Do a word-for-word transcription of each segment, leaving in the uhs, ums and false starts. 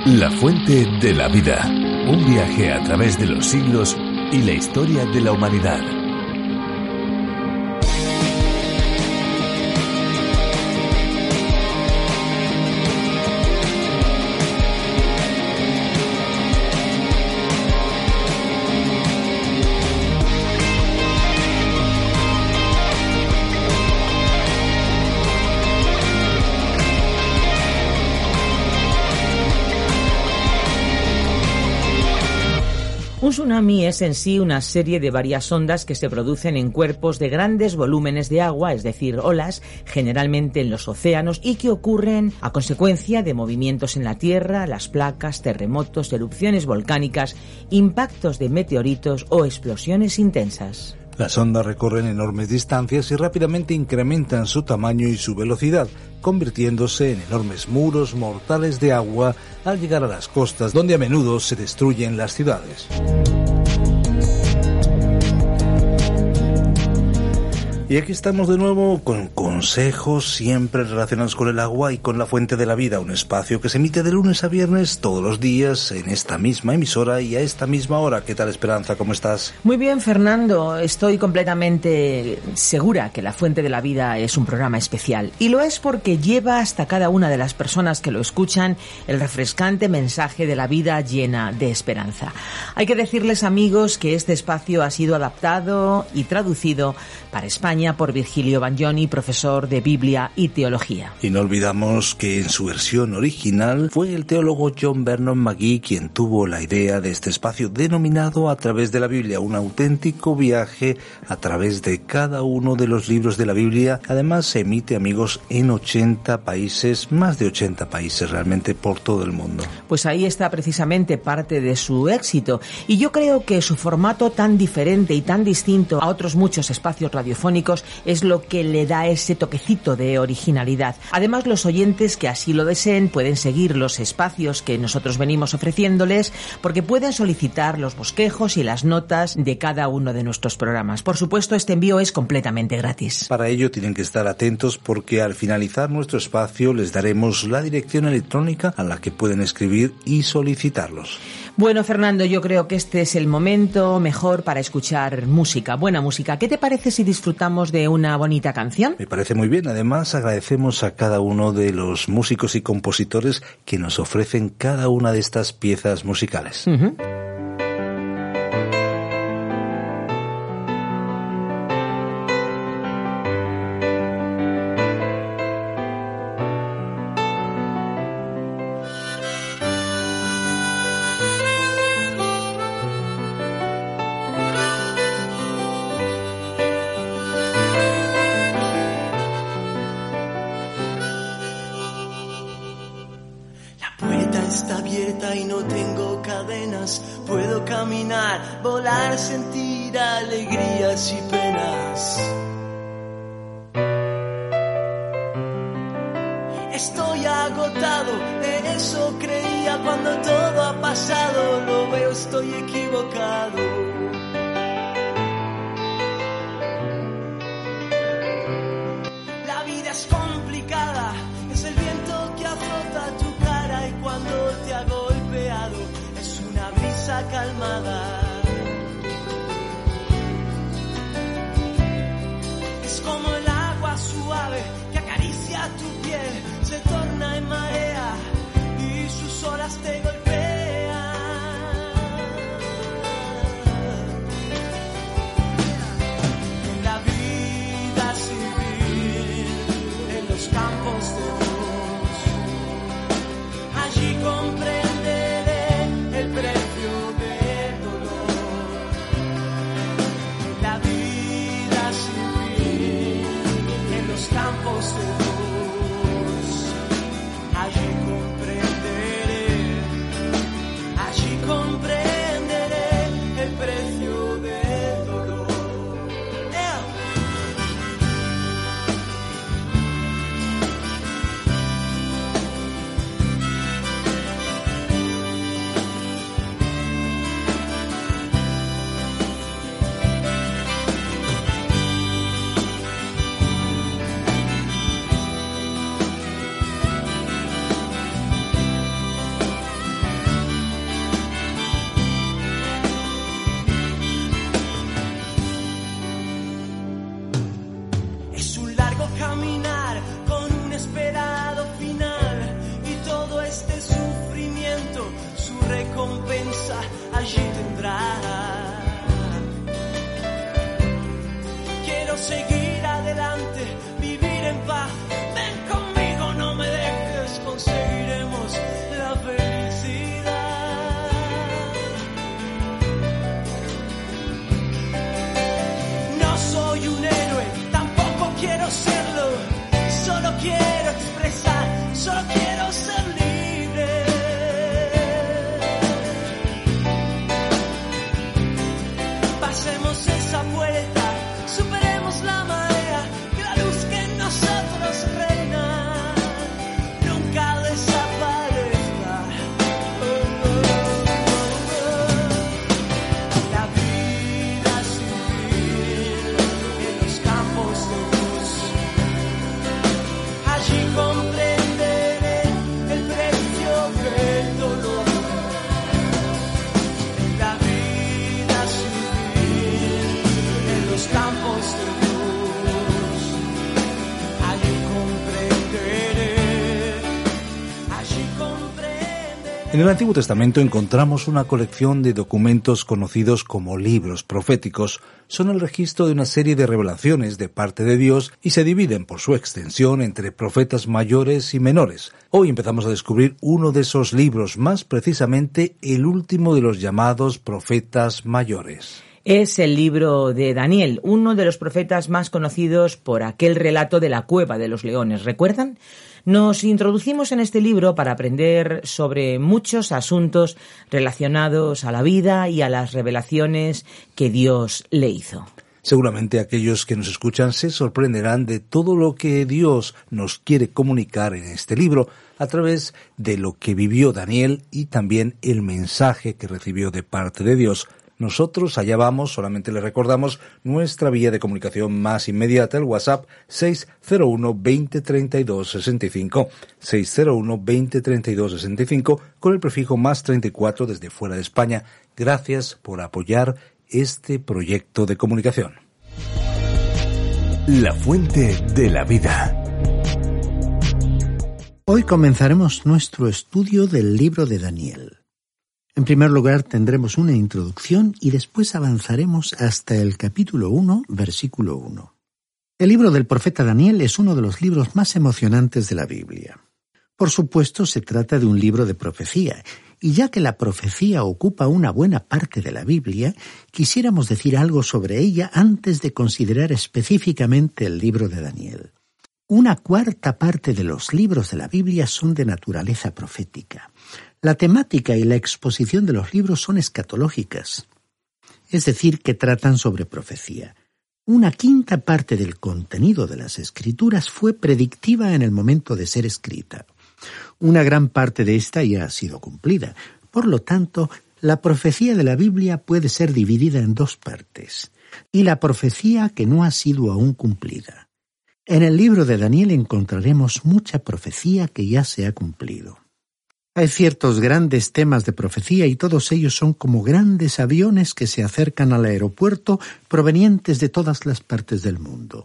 La fuente de la vida. Un viaje a través de los siglos y la historia de la humanidad. Un tsunami es en sí una serie de varias ondas que se producen en cuerpos de grandes volúmenes de agua, es decir, olas, generalmente en los océanos, y que ocurren a consecuencia de movimientos en la Tierra, las placas, terremotos, erupciones volcánicas, impactos de meteoritos o explosiones intensas. Las ondas recorren enormes distancias y rápidamente incrementan su tamaño y su velocidad, convirtiéndose en enormes muros mortales de agua al llegar a las costas, donde a menudo se destruyen las ciudades. Y aquí estamos de nuevo con consejos siempre relacionados con el agua y con la fuente de la vida, un espacio que se emite de lunes a viernes todos los días en esta misma emisora y a esta misma hora. ¿Qué tal, Esperanza? ¿Cómo estás? Muy bien, Fernando. Estoy completamente segura que La Fuente de la Vida es un programa especial. Y lo es porque lleva hasta cada una de las personas que lo escuchan el refrescante mensaje de la vida llena de esperanza. Hay que decirles, amigos, que este espacio ha sido adaptado y traducido para España por Virgilio Bagnoni, profesor de Biblia y Teología. Y no olvidamos que en su versión original fue el teólogo John Vernon McGee quien tuvo la idea de este espacio denominado A través de la Biblia, un auténtico viaje a través de cada uno de los libros de la Biblia. Además se emite, amigos, en ochenta países, más de ochenta países realmente por todo el mundo. Pues ahí está precisamente parte de su éxito, y yo creo que su formato tan diferente y tan distinto a otros muchos espacios radiofónicos es lo que le da ese toquecito de originalidad. Además, los oyentes que así lo deseen pueden seguir los espacios que nosotros venimos ofreciéndoles, porque pueden solicitar los bosquejos y las notas de cada uno de nuestros programas. Por supuesto, este envío es completamente gratis. Para ello tienen que estar atentos, porque al finalizar nuestro espacio les daremos la dirección electrónica a la que pueden escribir y solicitarlos. Bueno, Fernando, yo creo que este es el momento mejor para escuchar música, buena música. ¿Qué te parece si disfrutamos de una bonita canción? Me parece muy bien. Además, agradecemos a cada uno de los músicos y compositores que nos ofrecen cada una de estas piezas musicales. Uh-huh. Y no tengo cadenas, puedo caminar, volar, sentir alegrías y penas. Estoy agotado, de eso creía cuando todo ha pasado, lo veo, estoy equivocado. La vida es complicada, es el viento que azota tu cara y cuando te hago es una brisa calmada. Es como el agua suave que acaricia tu piel, se torna en marea y sus olas te golpean. En la vida sin fin, en los campos de Dios, allí comprende campos de Dios, allí comprenderé, allí comprenderé el precio del dolor. Yeah. largo caminar con un esperado final, y todo este sufrimiento su recompensa allí tendrá. Quiero seguir adelante, vivir en paz. Ven conmigo, no me dejes, conseguiremos la felicidad. No soy un héroe, tampoco quiero serlo. Solo quiero expresar, solo quiero ser libre. Pasemos esa puerta, superemos la marea, que la luz que en nosotros reina nunca desaparezca. Oh, oh, oh, oh. La vida sin fin en los campos de luz, allí comprenderé el precio del dolor. La vida sin fin en los campos de luz, allí comprenderé, allí comprenderé. En el Antiguo Testamento encontramos una colección de documentos conocidos como libros proféticos. Son el registro de una serie de revelaciones de parte de Dios y se dividen por su extensión entre profetas mayores y menores. Hoy empezamos a descubrir uno de esos libros, más precisamente el último de los llamados profetas mayores. Es el libro de Daniel, uno de los profetas más conocidos por aquel relato de la cueva de los leones. ¿Recuerdan? Nos introducimos en este libro para aprender sobre muchos asuntos relacionados a la vida y a las revelaciones que Dios le hizo. Seguramente aquellos que nos escuchan se sorprenderán de todo lo que Dios nos quiere comunicar en este libro a través de lo que vivió Daniel y también el mensaje que recibió de parte de Dios. Nosotros allá vamos, solamente les recordamos nuestra vía de comunicación más inmediata, el WhatsApp seis cero uno, veinte, treinta y dos, sesenta y cinco, seis cero uno, veinte, treinta y dos, sesenta y cinco, con el prefijo más treinta y cuatro desde fuera de España. Gracias por apoyar este proyecto de comunicación. La fuente de la vida. Hoy comenzaremos nuestro estudio del libro de Daniel. En primer lugar tendremos una introducción y después avanzaremos hasta el capítulo uno, versículo uno. El libro del profeta Daniel es uno de los libros más emocionantes de la Biblia. Por supuesto, se trata de un libro de profecía, y ya que la profecía ocupa una buena parte de la Biblia, quisiéramos decir algo sobre ella antes de considerar específicamente el libro de Daniel. Una cuarta parte de los libros de la Biblia son de naturaleza profética. La temática y la exposición de los libros son escatológicas, es decir, que tratan sobre profecía. Una quinta parte del contenido de las Escrituras fue predictiva en el momento de ser escrita. Una gran parte de esta ya ha sido cumplida. Por lo tanto, la profecía de la Biblia puede ser dividida en dos partes, y la profecía que no ha sido aún cumplida. En el libro de Daniel encontraremos mucha profecía que ya se ha cumplido. Hay ciertos grandes temas de profecía y todos ellos son como grandes aviones que se acercan al aeropuerto provenientes de todas las partes del mundo.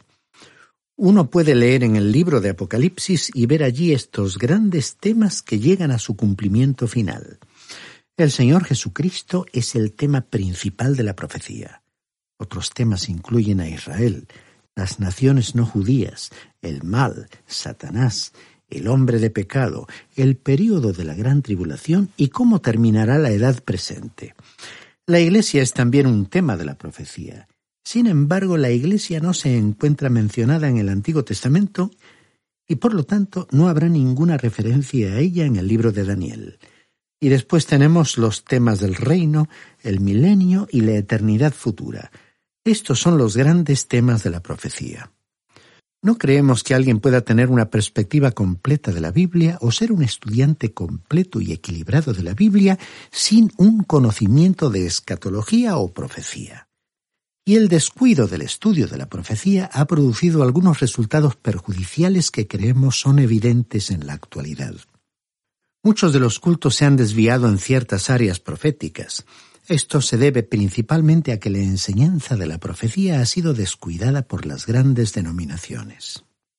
Uno puede leer en el libro de Apocalipsis y ver allí estos grandes temas que llegan a su cumplimiento final. El Señor Jesucristo es el tema principal de la profecía. Otros temas incluyen a Israel, las naciones no judías, el mal, Satanás, el hombre de pecado, el período de la gran tribulación y cómo terminará la edad presente. La Iglesia es también un tema de la profecía. Sin embargo, la Iglesia no se encuentra mencionada en el Antiguo Testamento y por lo tanto no habrá ninguna referencia a ella en el libro de Daniel. Y después tenemos los temas del reino, el milenio y la eternidad futura. Estos son los grandes temas de la profecía. No creemos que alguien pueda tener una perspectiva completa de la Biblia o ser un estudiante completo y equilibrado de la Biblia sin un conocimiento de escatología o profecía. Y el descuido del estudio de la profecía ha producido algunos resultados perjudiciales que creemos son evidentes en la actualidad. Muchos de los cultos se han desviado en ciertas áreas proféticas. Esto se debe principalmente a que la enseñanza de la profecía ha sido descuidada por las grandes denominaciones.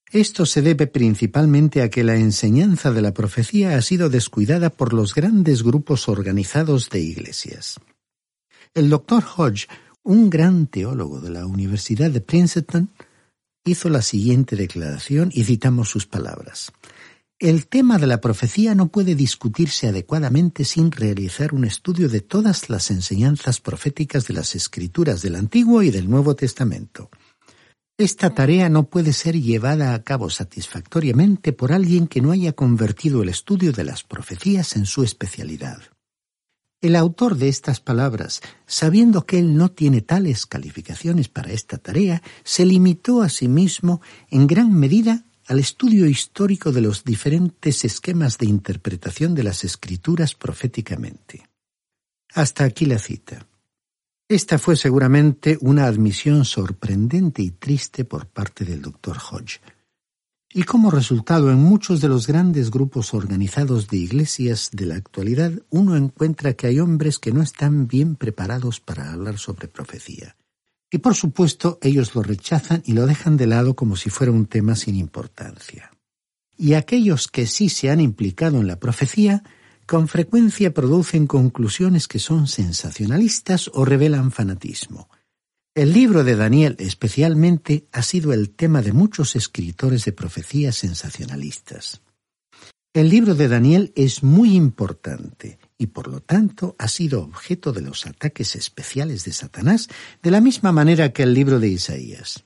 Esto se debe principalmente a que la enseñanza de la profecía ha sido descuidada por los grandes grupos organizados de iglesias. El doctor Hodge, un gran teólogo de la Universidad de Princeton, hizo la siguiente declaración y citamos sus palabras. El tema de la profecía no puede discutirse adecuadamente sin realizar un estudio de todas las enseñanzas proféticas de las Escrituras del Antiguo y del Nuevo Testamento. Esta tarea no puede ser llevada a cabo satisfactoriamente por alguien que no haya convertido el estudio de las profecías en su especialidad. El autor de estas palabras, sabiendo que él no tiene tales calificaciones para esta tarea, se limitó a sí mismo en gran medida al estudio histórico de los diferentes esquemas de interpretación de las Escrituras proféticamente. Hasta aquí la cita. Esta fue seguramente una admisión sorprendente y triste por parte del doctor Hodge. Y como resultado, en muchos de los grandes grupos organizados de iglesias de la actualidad, uno encuentra que hay hombres que no están bien preparados para hablar sobre profecía. Y por supuesto, ellos lo rechazan y lo dejan de lado como si fuera un tema sin importancia. Y aquellos que sí se han implicado en la profecía, con frecuencia producen conclusiones que son sensacionalistas o revelan fanatismo. El libro de Daniel, especialmente, ha sido el tema de muchos escritores de profecías sensacionalistas. El libro de Daniel es muy importante y, por lo tanto, ha sido objeto de los ataques especiales de Satanás de la misma manera que el libro de Isaías.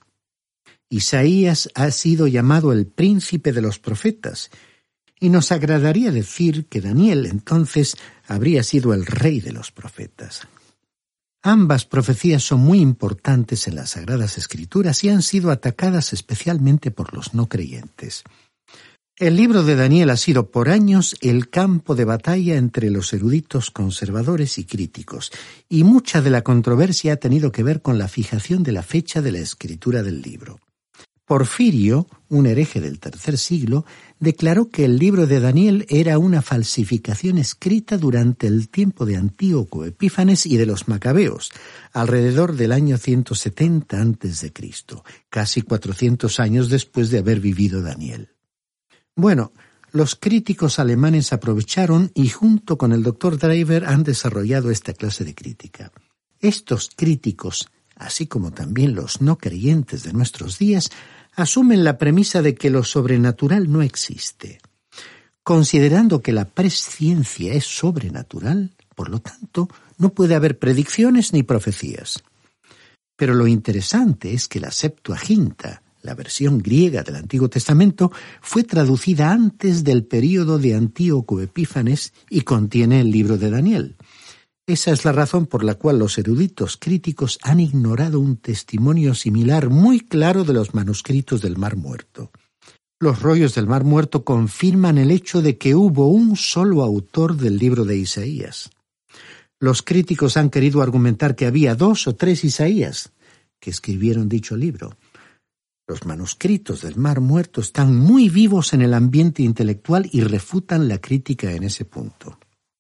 Isaías ha sido llamado el príncipe de los profetas, y nos agradaría decir que Daniel, entonces, habría sido el rey de los profetas. Ambas profecías son muy importantes en las Sagradas Escrituras y han sido atacadas especialmente por los no creyentes. El libro de Daniel ha sido por años el campo de batalla entre los eruditos conservadores y críticos, y mucha de la controversia ha tenido que ver con la fijación de la fecha de la escritura del libro. Porfirio, un hereje del tercer siglo, declaró que el libro de Daniel era una falsificación escrita durante el tiempo de Antíoco Epífanes y de los Macabeos, alrededor del año ciento setenta antes de Cristo, casi cuatrocientos años después de haber vivido Daniel. Bueno, los críticos alemanes aprovecharon y junto con el doctor Drever han desarrollado esta clase de crítica. Estos críticos, así como también los no creyentes de nuestros días, asumen la premisa de que lo sobrenatural no existe. Considerando que la presciencia es sobrenatural, por lo tanto, no puede haber predicciones ni profecías. Pero lo interesante es que la Septuaginta, la versión griega del Antiguo Testamento, fue traducida antes del período de Antíoco Epífanes y contiene el libro de Daniel. Esa es la razón por la cual los eruditos críticos han ignorado un testimonio similar muy claro de los manuscritos del Mar Muerto. Los rollos del Mar Muerto confirman el hecho de que hubo un solo autor del libro de Isaías. Los críticos han querido argumentar que había dos o tres Isaías que escribieron dicho libro. Los manuscritos del Mar Muerto están muy vivos en el ambiente intelectual y refutan la crítica en ese punto.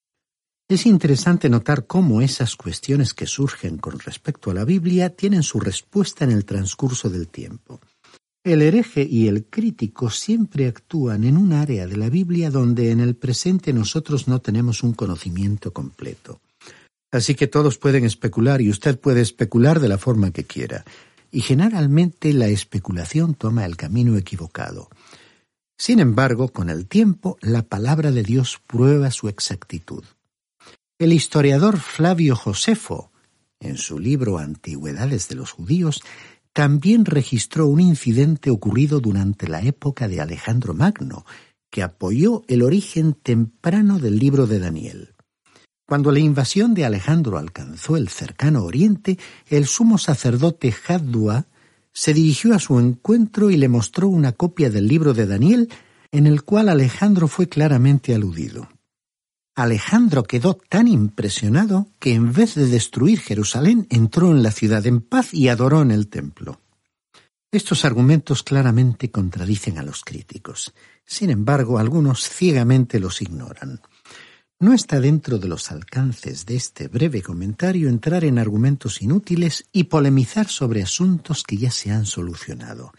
Es interesante notar cómo esas cuestiones que surgen con respecto a la Biblia tienen su respuesta en el transcurso del tiempo. El hereje y el crítico siempre actúan en un área de la Biblia donde en el presente nosotros no tenemos un conocimiento completo. Así que todos pueden especular y usted puede especular de la forma que quiera. Y generalmente la especulación toma el camino equivocado. Sin embargo, con el tiempo, la palabra de Dios prueba su exactitud. El historiador Flavio Josefo, en su libro Antigüedades de los Judíos, también registró un incidente ocurrido durante la época de Alejandro Magno, que apoyó el origen temprano del libro de Daniel. Cuando la invasión de Alejandro alcanzó el cercano oriente, el sumo sacerdote Jaddua se dirigió a su encuentro y le mostró una copia del libro de Daniel, en el cual Alejandro fue claramente aludido. Alejandro quedó tan impresionado que en vez de destruir Jerusalén, entró en la ciudad en paz y adoró en el templo. Estos argumentos claramente contradicen a los críticos. Sin embargo, algunos ciegamente los ignoran. No está dentro de los alcances de este breve comentario entrar en argumentos inútiles y polemizar sobre asuntos que ya se han solucionado.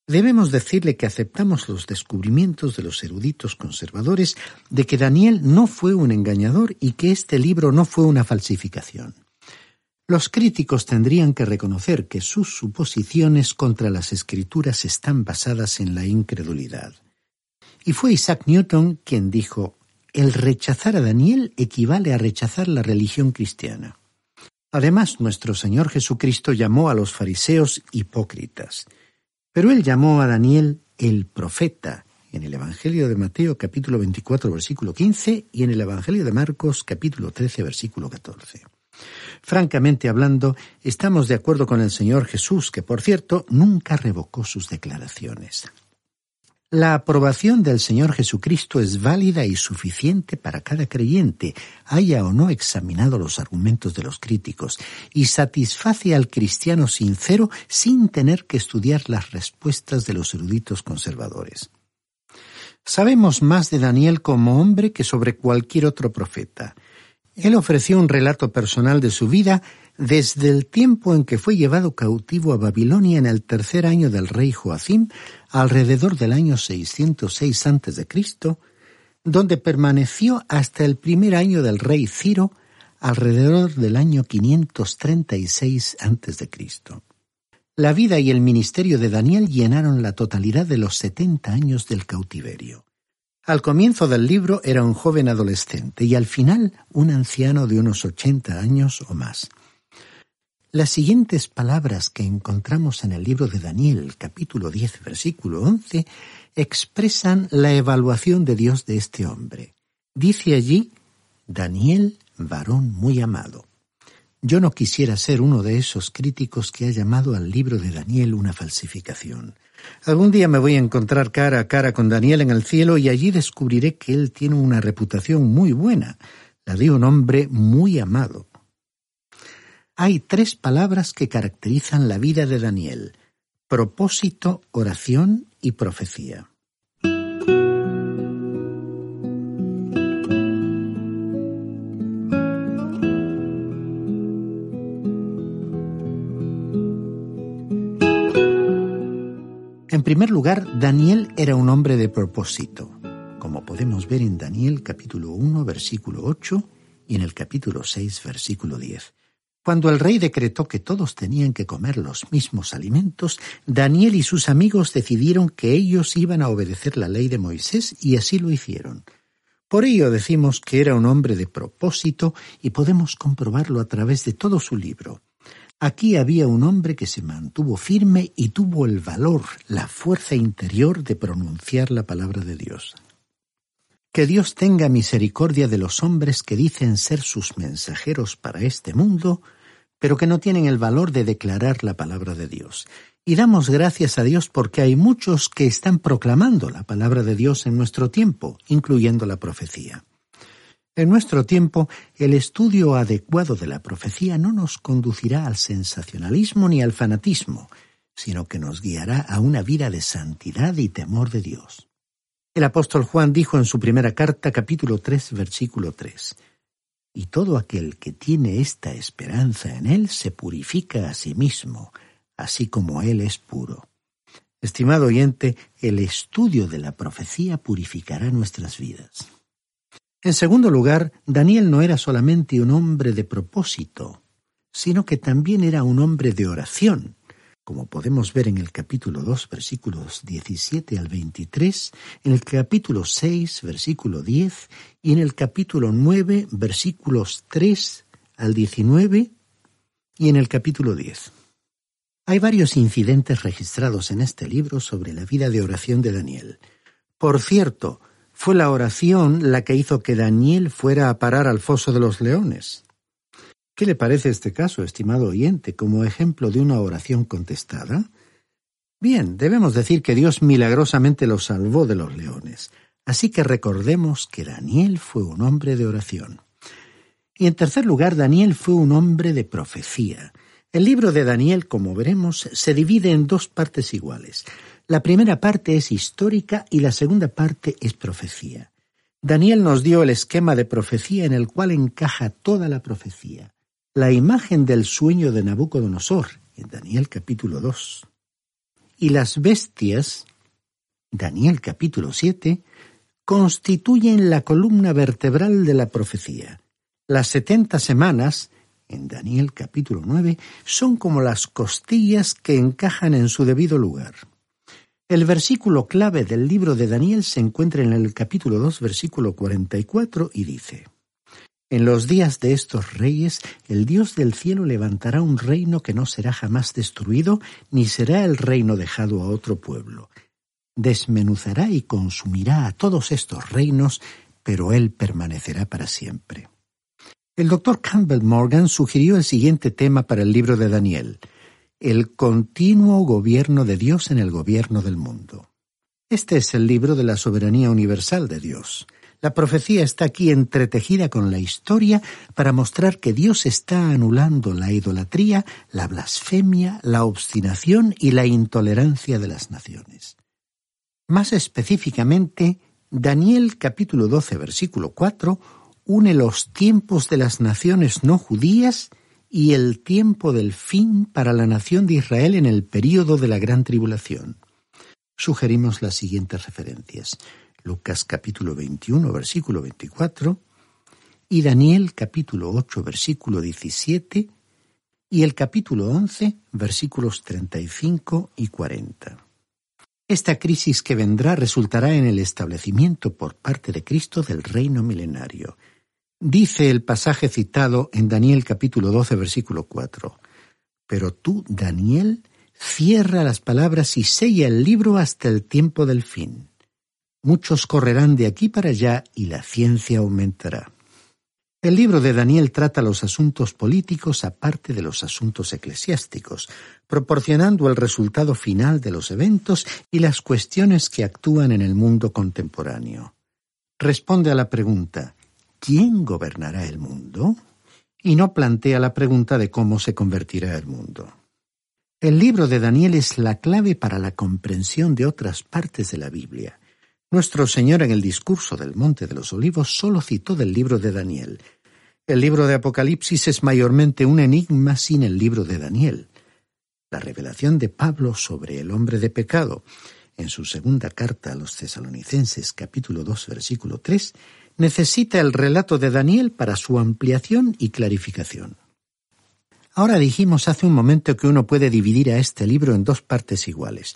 Debemos decirle que aceptamos los descubrimientos de los eruditos conservadores de que Daniel no fue un engañador y que este libro no fue una falsificación. Los críticos tendrían que reconocer que sus suposiciones contra las Escrituras están basadas en la incredulidad. Y fue Isaac Newton quien dijo: el rechazar a Daniel equivale a rechazar la religión cristiana. Además, nuestro Señor Jesucristo llamó a los fariseos hipócritas. Pero él llamó a Daniel el profeta en el Evangelio de Mateo capítulo veinticuatro versículo quince y en el Evangelio de Marcos capítulo trece versículo catorce. Francamente hablando, estamos de acuerdo con el Señor Jesús, que por cierto nunca revocó sus declaraciones. La aprobación del Señor Jesucristo es válida y suficiente para cada creyente, haya o no examinado los argumentos de los críticos, y satisface al cristiano sincero sin tener que estudiar las respuestas de los eruditos conservadores. Sabemos más de Daniel como hombre que sobre cualquier otro profeta. Él ofreció un relato personal de su vida desde el tiempo en que fue llevado cautivo a Babilonia en el tercer año del rey Joacim, alrededor del año seiscientos seis antes de Cristo, donde permaneció hasta el primer año del rey Ciro, alrededor del año quinientos treinta y seis antes de Cristo. La vida y el ministerio de Daniel llenaron la totalidad de los setenta años del cautiverio. Al comienzo del libro era un joven adolescente y al final un anciano de unos ochenta años o más. Las siguientes palabras que encontramos en el libro de Daniel, capítulo diez, versículo once, expresan la evaluación de Dios de este hombre. Dice allí: Daniel, varón muy amado. Yo no quisiera ser uno de esos críticos que ha llamado al libro de Daniel una falsificación. Algún día me voy a encontrar cara a cara con Daniel en el cielo y allí descubriré que él tiene una reputación muy buena, la de un hombre muy amado. Hay tres palabras que caracterizan la vida de Daniel: propósito, oración y profecía. En primer lugar, Daniel era un hombre de propósito, como podemos ver en Daniel capítulo uno, versículo ocho y en el capítulo seis, versículo diez. Cuando el rey decretó que todos tenían que comer los mismos alimentos, Daniel y sus amigos decidieron que ellos iban a obedecer la ley de Moisés y así lo hicieron. Por ello decimos que era un hombre de propósito y podemos comprobarlo a través de todo su libro. Aquí había un hombre que se mantuvo firme y tuvo el valor, la fuerza interior de pronunciar la palabra de Dios. Que Dios tenga misericordia de los hombres que dicen ser sus mensajeros para este mundo, pero que no tienen el valor de declarar la palabra de Dios. Y damos gracias a Dios porque hay muchos que están proclamando la palabra de Dios en nuestro tiempo, incluyendo la profecía. En nuestro tiempo, el estudio adecuado de la profecía no nos conducirá al sensacionalismo ni al fanatismo, sino que nos guiará a una vida de santidad y temor de Dios. El apóstol Juan dijo en su primera carta, capítulo tres, versículo tres, «Y todo aquel que tiene esta esperanza en él se purifica a sí mismo, así como él es puro». Estimado oyente, el estudio de la profecía purificará nuestras vidas. En segundo lugar, Daniel no era solamente un hombre de propósito, sino que también era un hombre de oración, como podemos ver en el capítulo dos, versículos diecisiete al veintitrés, en el capítulo seis, versículo diez, y en el capítulo nueve, versículos tres al diecinueve, y en el capítulo diez. Hay varios incidentes registrados en este libro sobre la vida de oración de Daniel. Por cierto, fue la oración la que hizo que Daniel fuera a parar al foso de los leones. ¿Qué le parece este caso, estimado oyente, como ejemplo de una oración contestada? Bien, debemos decir que Dios milagrosamente lo salvó de los leones. Así que recordemos que Daniel fue un hombre de oración. Y en tercer lugar, Daniel fue un hombre de profecía. El libro de Daniel, como veremos, se divide en dos partes iguales. La primera parte es histórica y la segunda parte es profecía. Daniel nos dio el esquema de profecía en el cual encaja toda la profecía. La imagen del sueño de Nabucodonosor, en Daniel capítulo dos. y las bestias, Daniel capítulo siete, constituyen la columna vertebral de la profecía. Las setenta semanas, en Daniel capítulo nueve, son como las costillas que encajan en su debido lugar. El versículo clave del libro de Daniel se encuentra en el capítulo dos, versículo cuarenta y cuatro, y dice: En los días de estos reyes, el Dios del cielo levantará un reino que no será jamás destruido, ni será el reino dejado a otro pueblo. Desmenuzará y consumirá a todos estos reinos, pero él permanecerá para siempre. El doctor Campbell Morgan sugirió el siguiente tema para el libro de Daniel: el continuo gobierno de Dios en el gobierno del mundo. Este es el libro de la soberanía universal de Dios. La profecía está aquí entretejida con la historia para mostrar que Dios está anulando la idolatría, la blasfemia, la obstinación y la intolerancia de las naciones. Más específicamente, Daniel capítulo doce, versículo cuatro, une los tiempos de las naciones no judías y el tiempo del fin para la nación de Israel en el período de la gran tribulación. Sugerimos las siguientes referencias: Lucas capítulo veintiuno, versículo veinticuatro, y Daniel capítulo ocho, versículo diecisiete, y el capítulo once, versículos treinta y cinco y cuarenta. Esta crisis que vendrá resultará en el establecimiento por parte de Cristo del reino milenario. Dice el pasaje citado en Daniel capítulo doce, versículo cuatro: Pero tú, Daniel, cierra las palabras y sella el libro hasta el tiempo del fin. Muchos correrán de aquí para allá y la ciencia aumentará. El libro de Daniel trata los asuntos políticos aparte de los asuntos eclesiásticos, proporcionando el resultado final de los eventos y las cuestiones que actúan en el mundo contemporáneo. Responde a la pregunta: ¿quién gobernará el mundo? Y no plantea la pregunta de cómo se convertirá el mundo. El libro de Daniel es la clave para la comprensión de otras partes de la Biblia. Nuestro Señor en el discurso del Monte de los Olivos solo citó del libro de Daniel. El libro de Apocalipsis es mayormente un enigma sin el libro de Daniel. La revelación de Pablo sobre el hombre de pecado, en su segunda carta a los Tesalonicenses, capítulo dos, versículo tres, necesita el relato de Daniel para su ampliación y clarificación. Ahora dijimos hace un momento que uno puede dividir a este libro en dos partes iguales.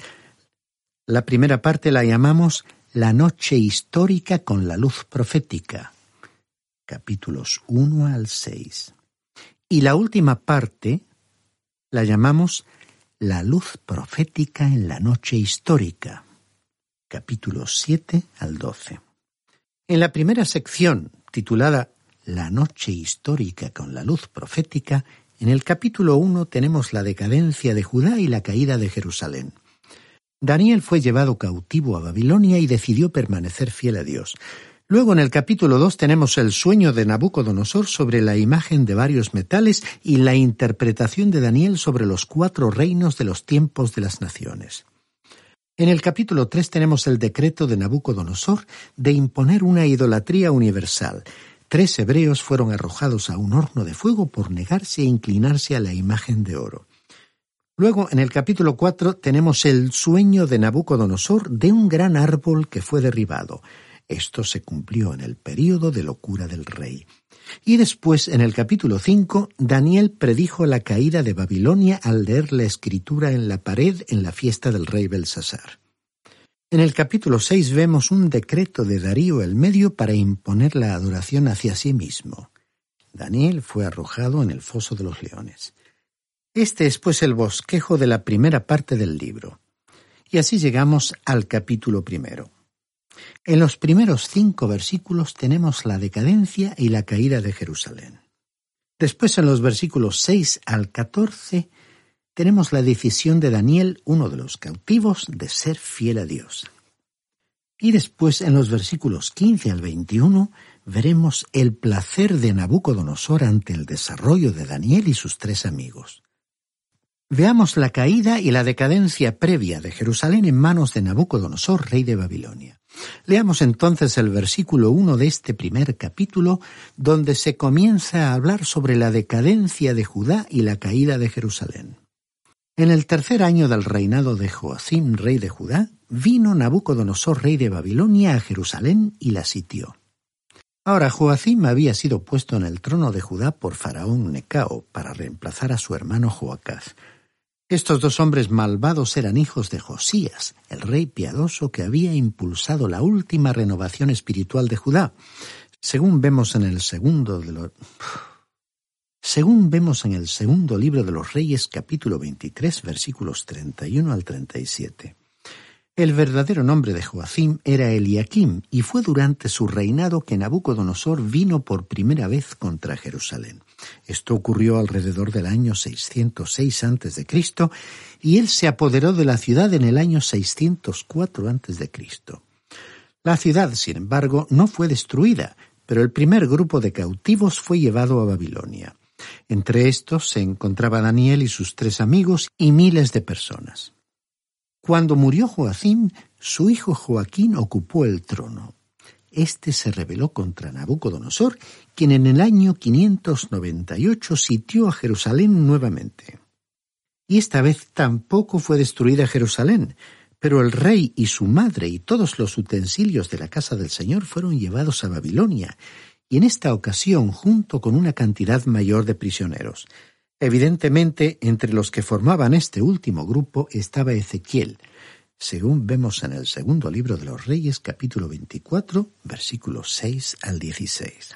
La primera parte la llamamos la noche histórica con la luz profética, capítulos uno al seis. Y la última parte la llamamos la luz profética en la noche histórica, capítulos siete al doce. En la primera sección, titulada La noche histórica con la luz profética, en el capítulo uno tenemos la decadencia de Judá y la caída de Jerusalén. Daniel fue llevado cautivo a Babilonia y decidió permanecer fiel a Dios. Luego en el capítulo dos tenemos el sueño de Nabucodonosor sobre la imagen de varios metales y la interpretación de Daniel sobre los cuatro reinos de los tiempos de las naciones. En el capítulo tres tenemos el decreto de Nabucodonosor de imponer una idolatría universal. Tres hebreos fueron arrojados a un horno de fuego por negarse e inclinarse a la imagen de oro. Luego, en el capítulo cuatro, tenemos el sueño de Nabucodonosor de un gran árbol que fue derribado. Esto se cumplió en el período de locura del rey. Y después, en el capítulo cinco, Daniel predijo la caída de Babilonia al leer la escritura en la pared en la fiesta del rey Belsasar. En el capítulo seis vemos un decreto de Darío el Medio para imponer la adoración hacia sí mismo. Daniel fue arrojado en el foso de los leones. Este es pues el bosquejo de la primera parte del libro. Y así llegamos al capítulo primero. En los primeros cinco versículos tenemos la decadencia y la caída de Jerusalén. Después, en los versículos seis al catorce, tenemos la decisión de Daniel, uno de los cautivos, de ser fiel a Dios. Y después, en los versículos quince al veintiuno, veremos el placer de Nabucodonosor ante el desarrollo de Daniel y sus tres amigos. Veamos la caída y la decadencia previa de Jerusalén en manos de Nabucodonosor, rey de Babilonia. Leamos entonces el versículo uno de este primer capítulo, donde se comienza a hablar sobre la decadencia de Judá y la caída de Jerusalén. En el tercer año del reinado de Joacim, rey de Judá, vino Nabucodonosor, rey de Babilonia, a Jerusalén y la sitió. Ahora Joacim había sido puesto en el trono de Judá por Faraón Necao para reemplazar a su hermano Joacaz. Estos dos hombres malvados eran hijos de Josías, el rey piadoso que había impulsado la última renovación espiritual de Judá, según vemos en el segundo de los... Según vemos en el segundo libro de los Reyes, capítulo veintitrés, versículos treinta y uno al treinta y siete. El verdadero nombre de Joacim era Eliakim, y fue durante su reinado que Nabucodonosor vino por primera vez contra Jerusalén. Esto ocurrió alrededor del año seiscientos seis antes de Cristo, y él se apoderó de la ciudad en el año seiscientos cuatro antes de Cristo. La ciudad, sin embargo, no fue destruida, pero el primer grupo de cautivos fue llevado a Babilonia. Entre estos se encontraba Daniel y sus tres amigos y miles de personas. Cuando murió Joacim, su hijo Joaquín ocupó el trono. Este se rebeló contra Nabucodonosor, quien en el año quinientos noventa y ocho sitió a Jerusalén nuevamente. Y esta vez tampoco fue destruida Jerusalén, pero el rey y su madre y todos los utensilios de la casa del Señor fueron llevados a Babilonia, y en esta ocasión junto con una cantidad mayor de prisioneros. Evidentemente, entre los que formaban este último grupo estaba Ezequiel, según vemos en el segundo libro de los Reyes, capítulo veinticuatro, versículos seis al dieciséis.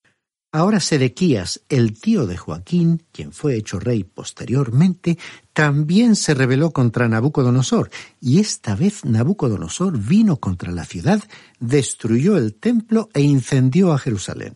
Ahora Sedequías, el tío de Joaquín, quien fue hecho rey posteriormente, también se rebeló contra Nabucodonosor, y esta vez Nabucodonosor vino contra la ciudad, destruyó el templo e incendió a Jerusalén.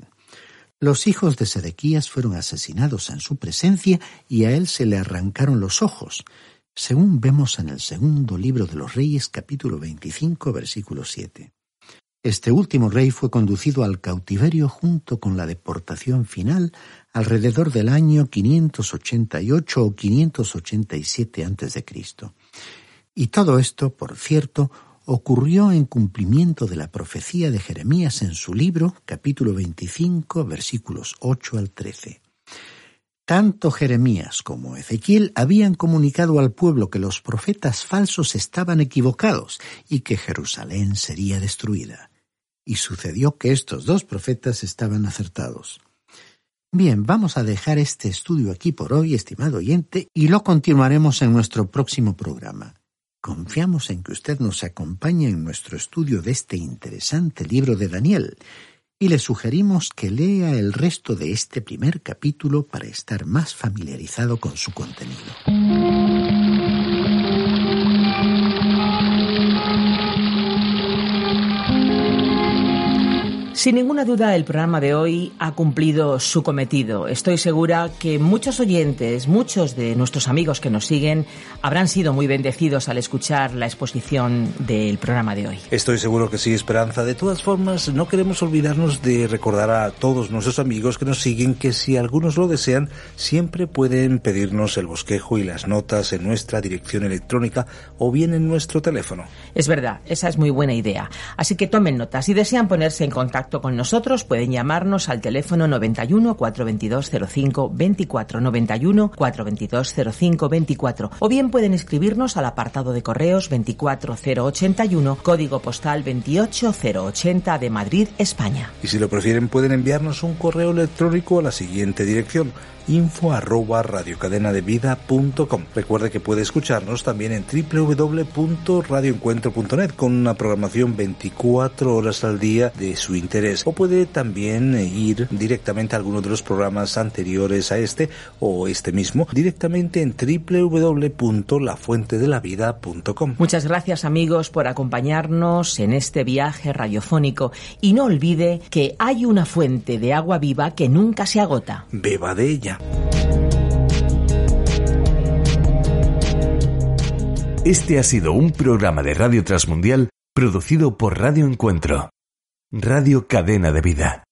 Los hijos de Sedequías fueron asesinados en su presencia y a él se le arrancaron los ojos, según vemos en el segundo libro de los Reyes, capítulo veinticinco, versículo siete. Este último rey fue conducido al cautiverio junto con la deportación final alrededor del año quinientos ochenta y ocho o quinientos ochenta y siete antes de Cristo. Y todo esto, por cierto, ocurrió en cumplimiento de la profecía de Jeremías en su libro, capítulo veinticinco, versículos ocho al trece. Tanto Jeremías como Ezequiel habían comunicado al pueblo que los profetas falsos estaban equivocados y que Jerusalén sería destruida. Y sucedió que estos dos profetas estaban acertados. Bien, vamos a dejar este estudio aquí por hoy, estimado oyente, y lo continuaremos en nuestro próximo programa. Confiamos en que usted nos acompañe en nuestro estudio de este interesante libro de Daniel, y le sugerimos que lea el resto de este primer capítulo para estar más familiarizado con su contenido. Sin ninguna duda, el programa de hoy ha cumplido su cometido. Estoy segura que muchos oyentes, muchos de nuestros amigos que nos siguen, habrán sido muy bendecidos al escuchar la exposición del programa de hoy. Estoy seguro que sí, Esperanza. De todas formas, no queremos olvidarnos de recordar a todos nuestros amigos que nos siguen que si algunos lo desean, siempre pueden pedirnos el bosquejo y las notas en nuestra dirección electrónica o bien en nuestro teléfono. Es verdad, esa es muy buena idea. Así que tomen notas. Si desean ponerse en contacto con nosotros, pueden llamarnos al teléfono noventa y uno, cuatrocientos veintidós, cero cinco veinticuatro, noventa y uno, cuatrocientos veintidós, cero cinco veinticuatro, o bien pueden escribirnos al apartado de correos veinticuatro cero ochenta y uno, código postal veintiocho cero ochenta de Madrid, España. Y si lo prefieren, pueden enviarnos un correo electrónico a la siguiente dirección: info arroba radiocadenadevida punto com. Recuerde que puede escucharnos también en doble u doble u doble u punto radio encuentro punto net con una programación veinticuatro horas al día de su interés, o puede también ir directamente a alguno de los programas anteriores a este o este mismo directamente en doble u doble u doble u punto la fuente de la vida punto com. Muchas gracias, amigos, por acompañarnos en este viaje radiofónico, y no olvide que hay una fuente de agua viva que nunca se agota. Beba de ella. Este ha sido un programa de Radio Transmundial producido por Radio Encuentro, Radio Cadena de Vida.